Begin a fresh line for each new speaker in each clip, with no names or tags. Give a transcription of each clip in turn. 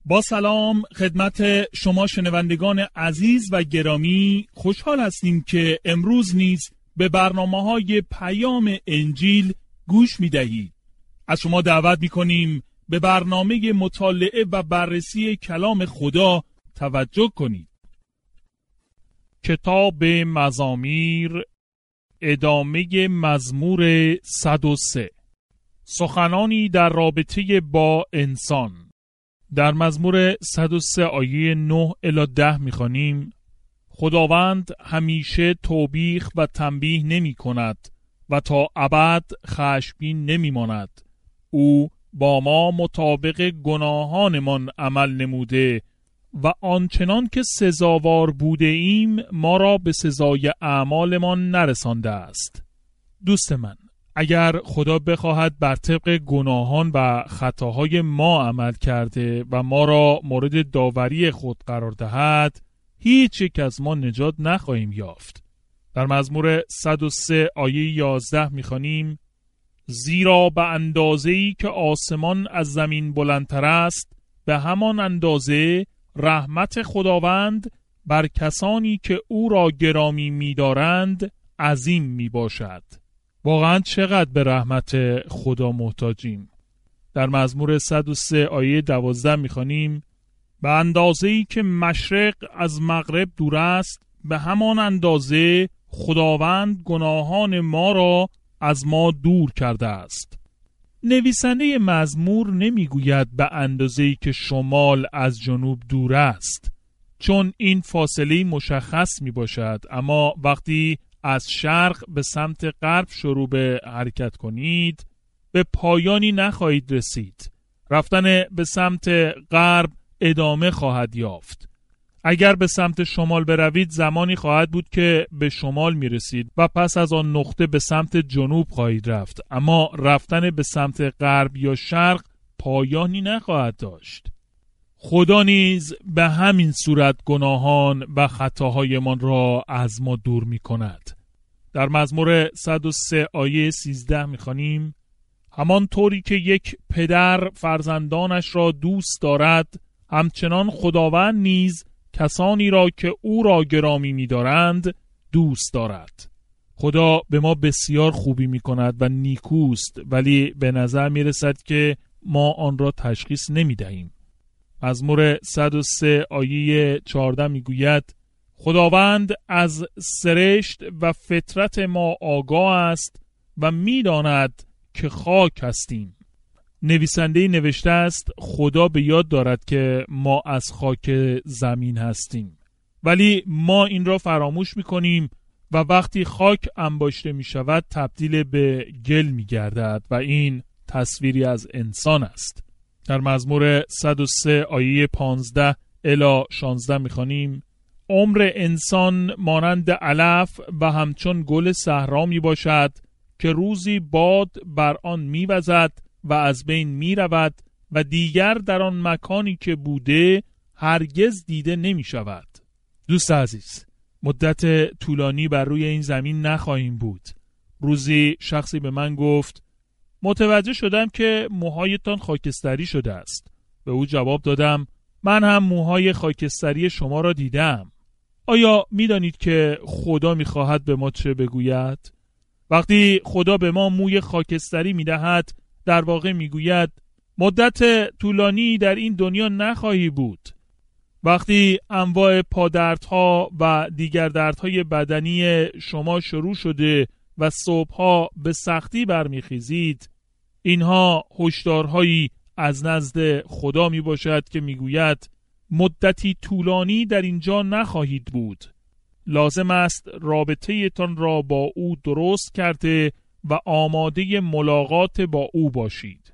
با سلام خدمت شما شنوندگان عزیز و گرامی، خوشحال هستیم که امروز نیز به برنامه‌های پیام انجیل گوش می‌دهید. از شما دعوت می‌کنیم به برنامه مطالعه و بررسی کلام خدا توجه کنید. کتاب مزامیر، ادامه مزمور 103، سخنانی در رابطه با انسان. در مزمور 103 آیه 9 الی 10 می‌خوانیم: خداوند همیشه توبیخ و تنبیه نمی کند و تا ابد خشمگین نمی ماند. او با ما مطابق گناهانمان عمل نموده و آنچنان که سزاوار بوده ایم ما را به سزای اعمالمان نرسانده است. دوست من، اگر خدا بخواهد بر طبق گناهان و خطاهای ما عمل کرده و ما را مورد داوری خود قرار دهد، هیچ یک از ما نجات نخواهیم یافت. در مزمور 103 آیه 11 می‌خوانیم: زیرا به اندازه‌ای که آسمان از زمین بلندتر است، به همان اندازه رحمت خداوند بر کسانی که او را گرامی می‌دارند عظیم میباشد. واقعا چقدر به رحمت خدا محتاجیم. در مزمور 103 آیه 12 می‌خوانیم: به اندازه‌ای که مشرق از مغرب دور است، به همان اندازه خداوند گناهان ما را از ما دور کرده است. نویسنده مزمور نمیگوید به اندازه‌ای که شمال از جنوب دور است، چون این فاصله مشخص می باشد، اما وقتی از شرق به سمت غرب شروع به حرکت کنید به پایانی نخواهید رسید. رفتن به سمت غرب ادامه خواهد یافت. اگر به سمت شمال بروید زمانی خواهد بود که به شمال می رسید و پس از آن نقطه به سمت جنوب خواهید رفت، اما رفتن به سمت غرب یا شرق پایانی نخواهد داشت. خدا نیز به همین صورت گناهان و خطاهایمان را از ما دور می کند. در مزمور 103 آیه 13 می خوانیم: همان طوری که یک پدر فرزندانش را دوست دارد، همچنان خداوند نیز کسانی را که او را گرامی می دارند دوست دارد. خدا به ما بسیار خوبی می کند و نیکوست، ولی به نظر می رسد که ما آن را تشخیص نمی دهیم. مزمور 103 آیه 14 می گوید: خداوند از سرشت و فطرت ما آگاه است و می داند که خاک هستیم. نویسنده نوشته است خدا به یاد دارد که ما از خاک زمین هستیم، ولی ما این را فراموش می کنیم و وقتی خاک انباشته می شود تبدیل به گل می گردد و این تصویری از انسان است. در مزمور 103 آیه 15 الی 16 می خوانیم: عمر انسان مانند علف و همچون گل صحرا می باشد که روزی باد بر آن می وزد و از بین می رود و دیگر در آن مکانی که بوده هرگز دیده نمی شود. دوست عزیز، مدت طولانی بر روی این زمین نخواهیم بود. روزی شخصی به من گفت: متوجه شدم که موهایتان خاکستری شده است. به او جواب دادم: من هم موهای خاکستری شما را دیدم. آیا می دانید که خدا می خواهد به ما چه بگوید؟ وقتی خدا به ما موی خاکستری می دهد، در واقع می گوید مدت طولانی در این دنیا نخواهی بود. وقتی انواع پادردها و دیگر دردهای بدنی شما شروع شده و صبحها به سختی برمیخیزید، اینها هشدارهایی از نزد خدا می باشد که می گوید مدتی طولانی در اینجا نخواهید بود. لازم است رابطه تان را با او درست کرده و آماده ملاقات با او باشید.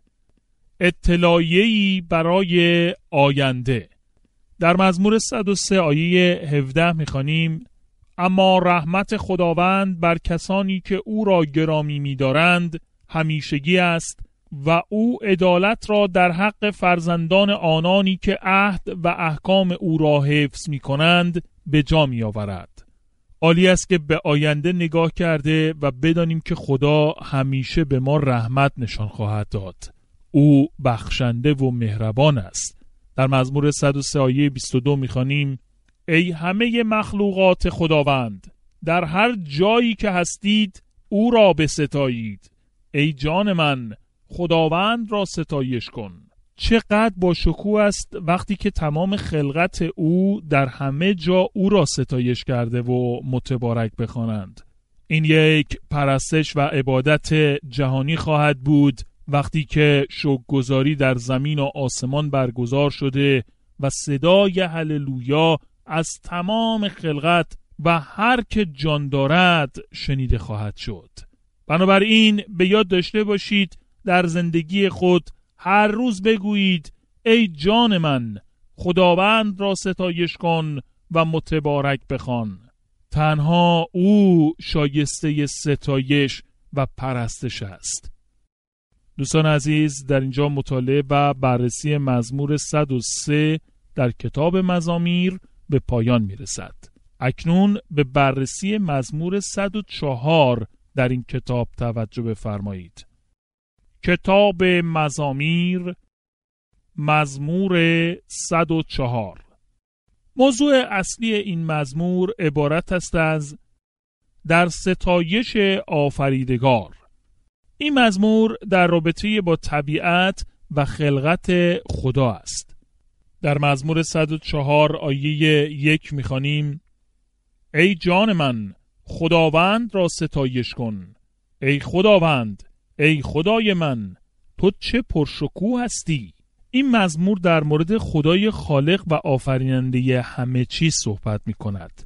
اطلاعیه‌ای برای آینده. در مزمور 103 آیه 17 می‌خوانیم: اما رحمت خداوند بر کسانی که او را گرامی می‌دارند همیشگی است و او عدالت را در حق فرزندان آنانی که عهد و احکام او را حفظ می‌کنند به جا می‌آورد. عالی است که به آینده نگاه کرده و بدانیم که خدا همیشه به ما رحمت نشان خواهد داد. او بخشنده و مهربان است در مزمور 103 آیه 22 می‌خوانیم: ای همه مخلوقات خداوند، در هر جایی که هستید او را بستایید. ای جان من، خداوند را ستایش کن. چقدر با شکوه است وقتی که تمام خلقت او در همه جا او را ستایش کرده و متبارک بخوانند. این یک پرستش و عبادت جهانی خواهد بود وقتی که شکرگزاری در زمین و آسمان برگزار شده و صدای هللویا از تمام خلقت و هر که جان دارد شنیده خواهد شد. بنابراین به یاد داشته باشید در زندگی خود هر روز بگویید: ای جان من، خداوند را ستایش کن و متبارک بخوان. تنها او شایسته ستایش و پرستش است. دوستان عزیز، در اینجا مطالعه و بررسی مزمور 103 در کتاب مزامیر به پایان میرسد. اکنون به بررسی مزمور 104 در این کتاب توجه بفرمایید. کتاب مزامیر، مزمور 104. موضوع اصلی این مزمور عبارت است از در ستایش آفریدگار. این مزمور در رابطه با طبیعت و خلقت خدا است. در مزمور 104 آیه 1 می‌خوانیم: ای جان من، خداوند را ستایش کن. ای خداوند، ای خدای من، تو چه پرشکوه هستی. این مزمور در مورد خدای خالق و آفریننده همه چیز صحبت می کند.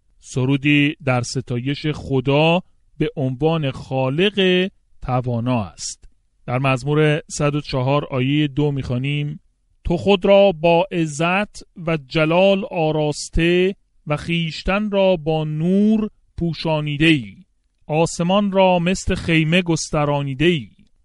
سرودی در ستایش خدا به عنوان خالق توانا است. در مزمور 104 آیه 2 می خوانیم: تو خود را با عزت و جلال آراسته و خیشتن را با نور پوشانیده ای. آسمان را مثل خیمه گسترانیده ای.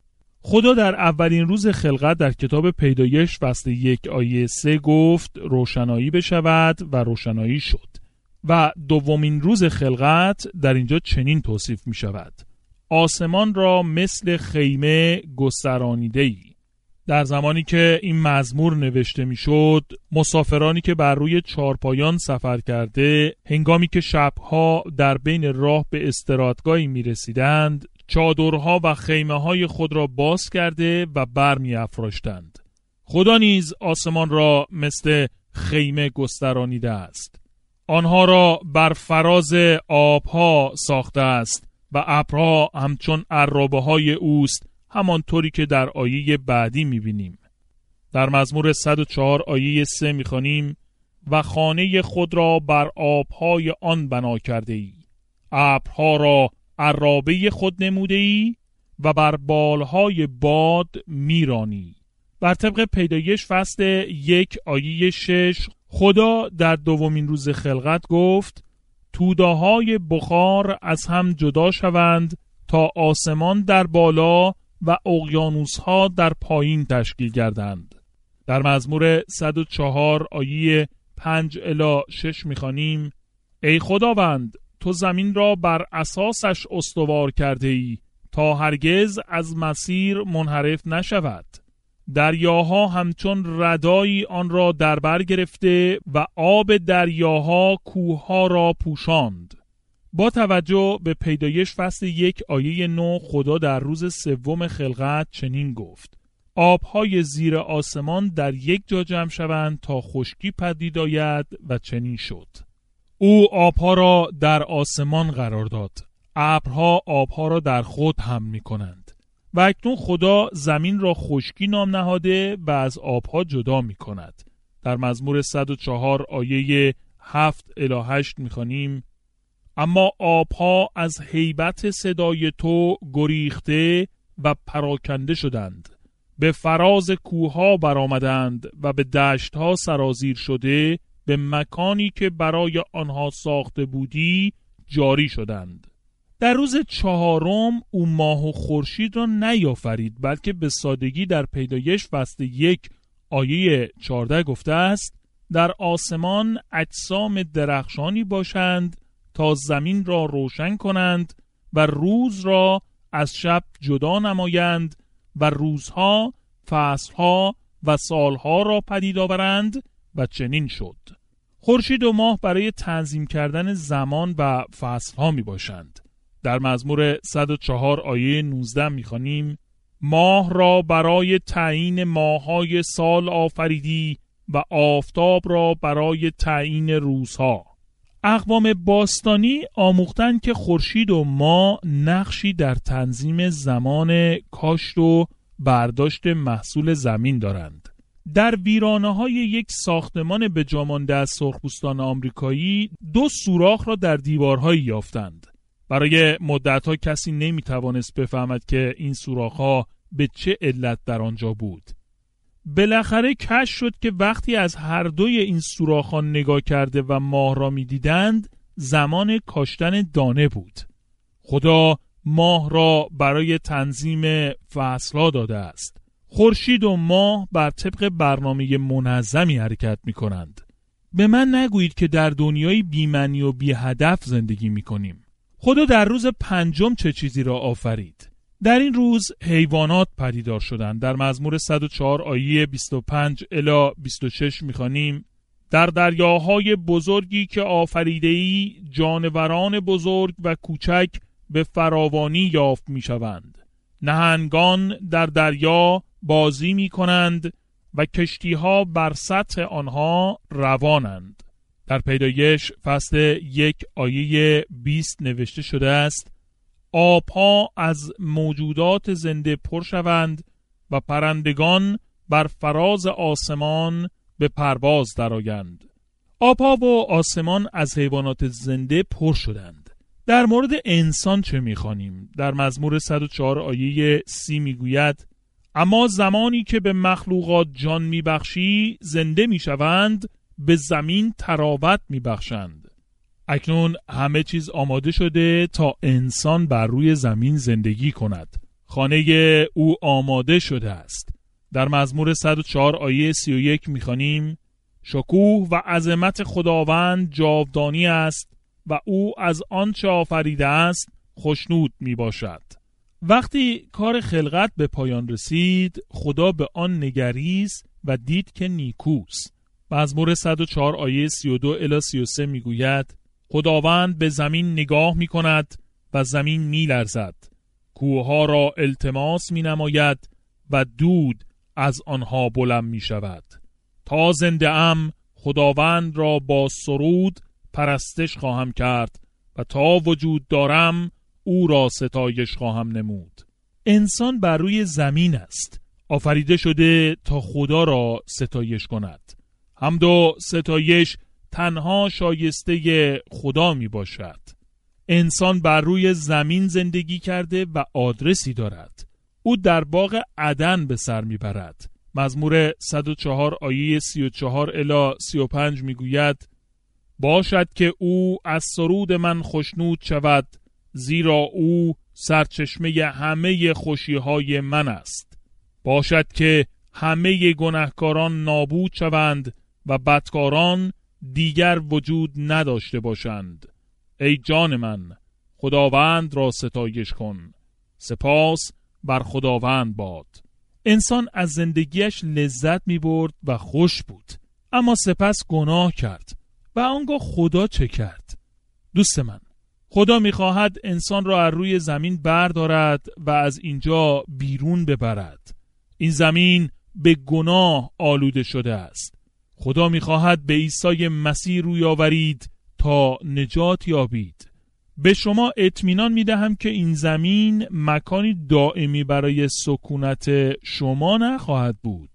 خدا در اولین روز خلقت در کتاب پیدایش فصل 1 آیه 3 گفت روشنایی بشود و روشنایی شد. و دومین روز خلقت در اینجا چنین توصیف می شود: آسمان را مثل خیمه گسترانیده ای. در زمانی که این مزمور نوشته می شد، مسافرانی که بر روی چارپایان سفر کرده هنگامی که شبها در بین راه به استراحتگاهی می رسیدند، چادرها و خیمه های خود را باز کرده و بر می افراشتند. خدا نیز آسمان را مثل خیمه گسترانیده است. آنها را بر فراز آبها ساخته است و ابرها همچون عرابه های اوست، همانطوری که در آیه بعدی می‌بینیم. در مزمور 104 آیه 3 می‌خوانیم: و خانه خود را بر آبهای آن بنا کرده ای. ابرها را عرابه خود نموده ای و بر بالهای باد میرانی. بر طبق پیدایش فصل 1 آیه 6 خدا در دومین روز خلقت گفت: توده‌های بخار از هم جدا شوند تا آسمان در بالا و اقیانوس‌ها در پایین تشکیل گردند. در مزمور 104 آیه 5 الی 6 می‌خوانیم: ای خداوند، تو زمین را بر اساسش استوار کرده ای تا هرگز از مسیر منحرف نشود. دریاها همچون ردایی آن را در بر گرفته و آب دریاها کوهها را پوشاند. با توجه به پیدایش فصل 1 آیه 9 خدا در روز سوم خلقت چنین گفت: آبهای زیر آسمان در یک جا جمع شوند تا خشکی پدید آید و چنین شد. او آبها را در آسمان قرار داد. ابرها آبها را در خود حمل می کنند. و اکنون خدا زمین را خشکی نام نهاده و از آبها جدا می کند. در مزمور 104 آیه 7 الی 8 می خوانیم: اما آبها از هیبت صدای تو گریخته و پراکنده شدند. به فراز کوهها برآمدند و به دشتها سرازیر شده به مکانی که برای آنها ساخته بودی جاری شدند. در روز چهارم او ماه و خورشید را نیافرید، بلکه به سادگی در پیدایش فصل 1 آیه 14 گفته است: در آسمان اجسام درخشانی باشند تا زمین را روشن کنند و روز را از شب جدا نمایند و روزها، فصلها و سالها را پدید آورند و چنین شد. خورشید و ماه برای تنظیم کردن زمان و فصلها می باشند. در مزمور 104 آیه 19 می خوانیم: ماه را برای تعیین ماه‌های سال آفریدی و آفتاب را برای تعیین روزها. اقوام باستانی آموختند که خورشید و ماه نقشی در تنظیم زمان کاشت و برداشت محصول زمین دارند. در ویرانه‌های یک ساختمان به جا مانده از سرخپوستان آمریکایی 2 سوراخ را در دیوارهایی یافتند. برای مدت‌ها کسی نمی‌توانست بفهمد که این سوراخ‌ها به چه علت در آنجا بود. بالاخره کشف شد که وقتی از هر دوی این سوراخ‌ها نگاه کرده و ماه را می‌دیدند، زمان کاشتن دانه بود. خدا ماه را برای تنظیم فصل‌ها داده است. خورشید و ماه بر طبق برنامه منظمی حرکت می‌کنند. به من نگویید که در دنیای بی‌معنی و بی‌هدف زندگی می‌کنیم. خدا در روز 5 چه چیزی را آفرید؟ در این روز حیوانات پدیدار شدند. در مزمور 104 آیه 25 الی 26 می‌خوانیم: در دریاهای بزرگی که آفریده‌ای جانوران بزرگ و کوچک به فراوانی یافت می‌شوند. نهنگان در دریا بازی می‌کنند و کشتی‌ها بر سطح آنها روانند. در پیدایش فصل 1 آیه 20 نوشته شده است: آبها از موجودات زنده پر شوند و پرندگان بر فراز آسمان به پرواز درآیند. آبها و آسمان از حیوانات زنده پر شدند. در مورد انسان چه می‌خوانیم؟ در مزمور 104 آیه 30 میگوید: اما زمانی که به مخلوقات جان میبخشی زنده میشوند، به زمین تراوت میبخشند. اکنون همه چیز آماده شده تا انسان بر روی زمین زندگی کند. خانه او آماده شده است. در مزمور 104 آیه 31 میخوانیم: شکوه و عظمت خداوند جاودانی است و او از آنچه آفریده است خوشنود میباشد. وقتی کار خلقت به پایان رسید، خدا به آن نگریست و دید که نیکوست. مزمور 104 آیه 32 الی 33 میگوید: خداوند به زمین نگاه می کند و زمین می لرزد. کوهها را التماس می نماید و دود از آنها بلند می شود. تا زنده ام خداوند را با سرود پرستش خواهم کرد و تا وجود دارم او را ستایش خواهم نمود. انسان بر روی زمین است. آفریده شده تا خدا را ستایش کند. حمد و ستایش تنها شایسته خدا می باشد. انسان بر روی زمین زندگی کرده و آدرسی دارد. او در باغ عدن به سر می برد. مزمور 104 آیه 34 الی 35 می گوید: باشد که او از سرود من خوشنود شود، زیرا او سرچشمه همه خوشیهای من است. باشد که همه گناهکاران نابود شوند و بدکاران دیگر وجود نداشته باشند. ای جان من، خداوند را ستایش کن. سپاس بر خداوند باد. انسان از زندگیش لذت می برد و خوش بود، اما سپس گناه کرد. و آنگاه خدا چه کرد؟ دوست من، خدا می خواهد انسان را از روی زمین بردارد و از اینجا بیرون ببرد. این زمین به گناه آلوده شده است. خدا می خواهد به عیسی مسیح روی آورید تا نجات یابید. به شما اطمینان می دهم که این زمین مکانی دائمی برای سکونت شما نخواهد بود.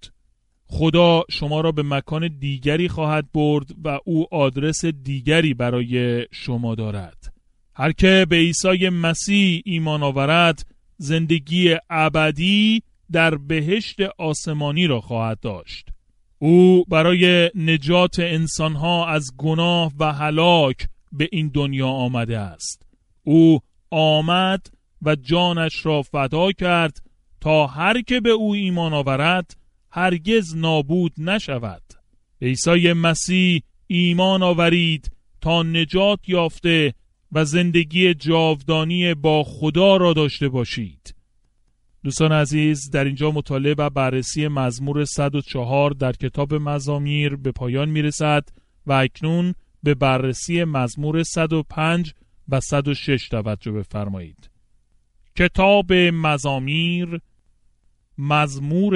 خدا شما را به مکان دیگری خواهد برد و او آدرس دیگری برای شما دارد. هر که به عیسی مسیح ایمان آورد زندگی ابدی در بهشت آسمانی را خواهد داشت. او برای نجات انسانها از گناه و هلاک به این دنیا آمده است. او آمد و جانش را فدا کرد تا هر که به او ایمان آورد هرگز نابود نشود. به عیسی مسیح ایمان آورید تا نجات یافته و زندگی جاودانی با خدا را داشته باشید. دوستان عزیز، در اینجا مطالعه و بررسی مزمور 104 در کتاب مزامیر به پایان میرسد و اکنون به بررسی مزمور 105 و 106 توجه بفرمایید. کتاب مزامیر، مزمور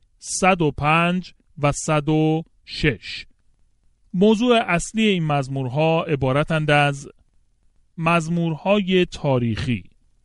105 و 106. موضوع اصلی این مزمورها عبارتند از مزمورهای تاریخی.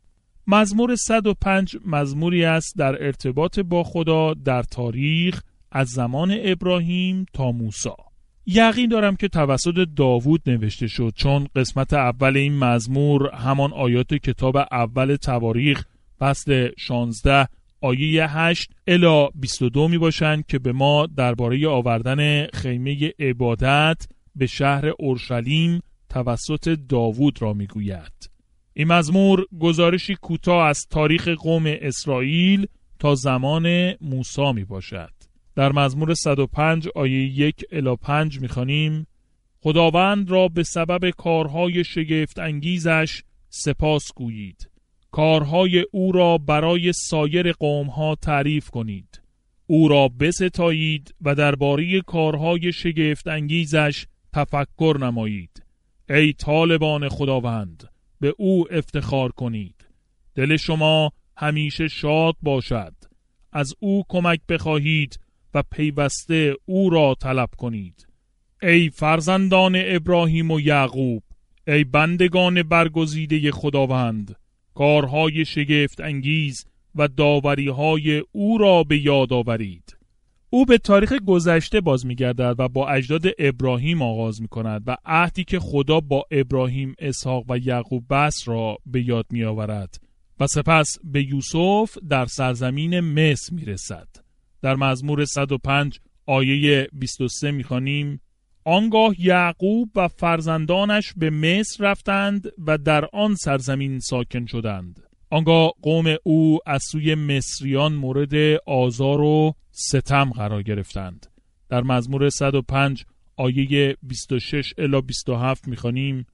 مزمور 105 مزموری است در ارتباط با خدا در تاریخ از زمان ابراهیم تا موسی. یقین دارم که توسط داوود نوشته شد، چون قسمت اول این مزمور همان آیات کتاب اول تواریخ فصل 16 آیه 8 الی 22 می باشند که به ما درباره آوردن خیمه عبادت به شهر اورشلیم توسط داوود را می گوید. این مزمور گزارشی کوتاه از تاریخ قوم اسرائیل تا زمان موسی می باشد. در مزمور 105 آیه 1 الی 5 می خوانیم: خداوند را به سبب کارهای شگفت انگیزش سپاس گویید. کارهای او را برای سایر قومها تعریف کنید. او را بستایید و درباره کارهای شگفت انگیزش تفکر نمایید. ای طالبان خداوند، به او افتخار کنید. دل شما همیشه شاد باشد. از او کمک بخواهید و پیوسته او را طلب کنید. ای فرزندان ابراهیم و یعقوب، ای بندگان برگزیده خداوند، کارهای شگفت انگیز و داوریهای او را به یاد آورید. او به تاریخ گذشته باز می‌گردد و با اجداد ابراهیم آغاز می‌کند و عهدی که خدا با ابراهیم، اسحاق و یعقوب بست را به یاد می‌آورد و سپس به یوسف در سرزمین مصر می‌رسد. در مزمور 105 آیه 23 می‌خوانیم: آنگاه یعقوب و فرزندانش به مصر رفتند و در آن سرزمین ساکن شدند. آنگاه قوم او از سوی مصریان مورد آزار و ستم قرار گرفتند. در مزمور 105 آیه 26 الی 27 می‌خوانیم: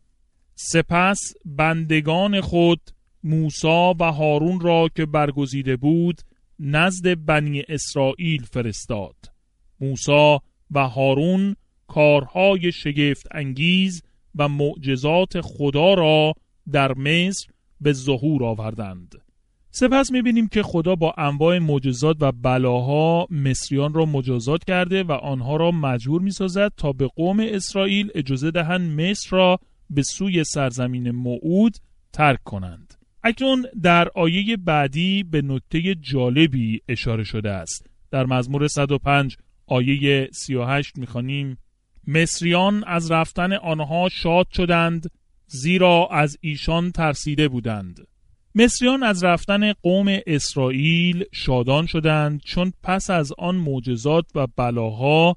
سپس بندگان خود موسی و هارون را که برگزیده بود نزد بنی اسرائیل فرستاد. موسی و هارون کارهای شگفت انگیز و معجزات خدا را در مصر به ظهور آوردند. سپس می‌بینیم که خدا با انواع معجزات و بلاها مصریان را مجازات کرده و آنها را مجبور می‌سازد تا به قوم اسرائیل اجازه دهند مصر را به سوی سرزمین موعود ترک کنند. اکنون در آیه بعدی به نکته جالبی اشاره شده است. در مزمور 105 آیه 38 می‌خوانیم: مصریان از رفتن آنها شاد شدند، زیرا از ایشان ترسیده بودند. مصریان از رفتن قوم اسرائیل شادان شدند، چون پس از آن معجزات و بلاها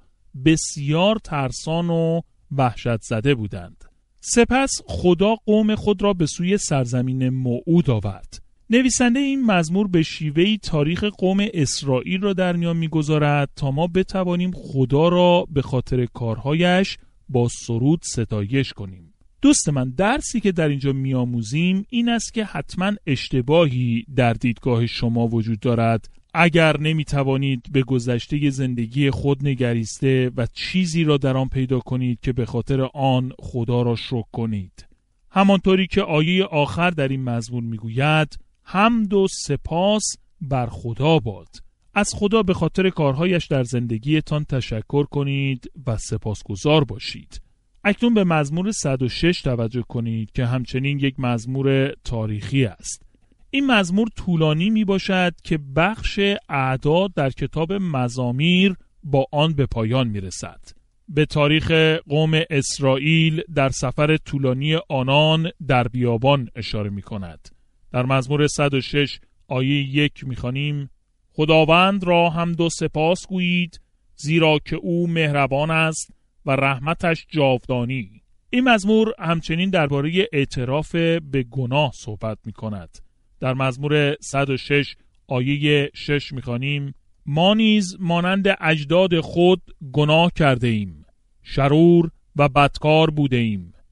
بسیار ترسان و وحشت زده بودند. سپس خدا قوم خود را به سوی سرزمین موعود آورد. نویسنده این مزمور به شیوهی تاریخ قوم اسرائیل را در میان می‌گذارد تا ما بتوانیم خدا را به خاطر کارهایش با سرود ستایش کنیم. دوست من، درسی که در اینجا می‌آموزیم این است که حتما اشتباهی در دیدگاه شما وجود دارد اگر نمی‌توانید به گذشته زندگی خود نگریسته و چیزی را در آن پیدا کنید که به خاطر آن خدا را شکر کنید. همانطوری که آیه آخر در این مزمور میگوید: حمد و سپاس بر خدا باد. از خدا به خاطر کارهایش در زندگیتان تشکر کنید و سپاسگزار باشید. اکنون به مزمور 106 توجه کنید که همچنین یک مزمور تاریخی است. این مزمور طولانی می باشد که بخش اعداد در کتاب مزامیر با آن به پایان می رسد. به تاریخ قوم اسرائیل در سفر طولانی آنان در بیابان اشاره می کند. در مزمور 106 آیه 1 می خوانیم: خداوند را حمد و سپاس گویید، زیرا که او مهربان است و رحمتش جاودانی. این مزمور همچنین درباره اعتراف به گناه صحبت می کند. در مزمور 106 آیه 6 می خوانیم: ما نیز مانند اجداد خود گناه کرده ایم، شرور و بدکار بوده ایم.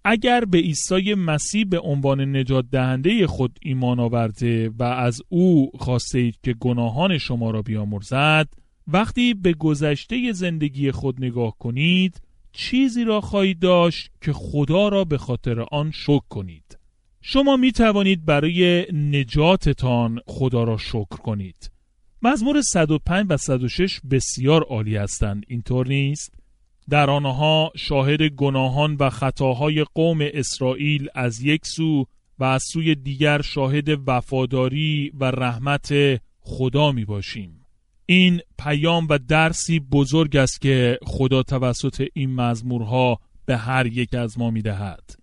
اگر به عیسی مسیح به عنوان نجات دهنده خود ایمان آورده و از او خواسته اید که گناهان شما را بیامرزد، وقتی به گذشته زندگی خود نگاه کنید، چیزی را خواهید داشت که خدا را به خاطر آن شکر کنید. شما می توانید برای نجاتتان خدا را شکر کنید. مزمور 105 و 106 بسیار عالی هستند، اینطور نیست؟ در آنها شاهد گناهان و خطاهای قوم اسرائیل از یک سو و از سوی دیگر شاهد وفاداری و رحمت خدا می باشیم. این پیام و درسی بزرگ است که خدا توسط این مزمورها به هر یک از ما می دهد.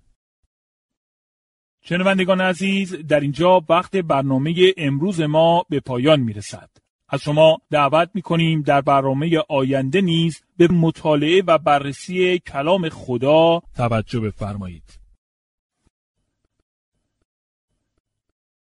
شنوندگان عزیز، در اینجا وقت برنامه امروز ما به پایان می رسد. از شما دعوت می کنیم در برنامه آینده نیز به مطالعه و بررسی کلام خدا توجه بفرمایید.